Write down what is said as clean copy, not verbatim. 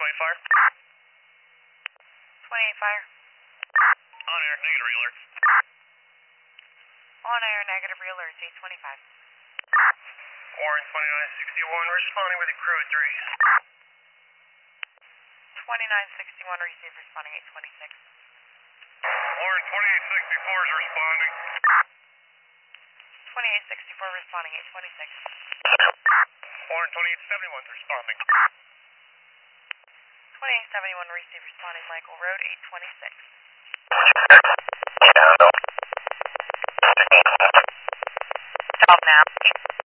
fire. 28 fire. On air, negative realerts. On air, negative realerts, 825. Warren 2961, responding with a crew at 3. 2961, receive responding 826. Warren 2864 is responding. 2864 responding 826. Warren 2871 is responding. 2871 receive responding Michael Road 826. Stop now.